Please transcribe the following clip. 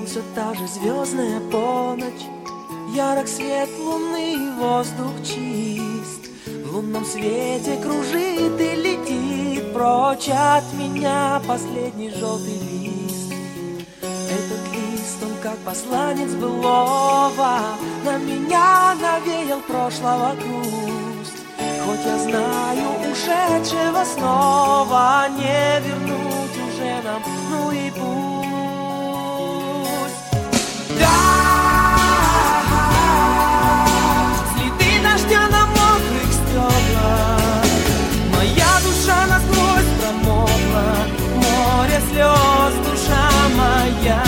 все та же звездная полночь. Ярок свет луны, воздух чист. В лунном свете кружит и летит прочь от меня последний желтый лист. Этот лист, он как посланец былого, на меня навеял прошлого грусть. Хоть я знаю, ушедшего снова не вернуть уже нам, ну и пусть. Да, следы дождя на мокрых стеклах, моя душа насквозь промокла, море слез, душа моя.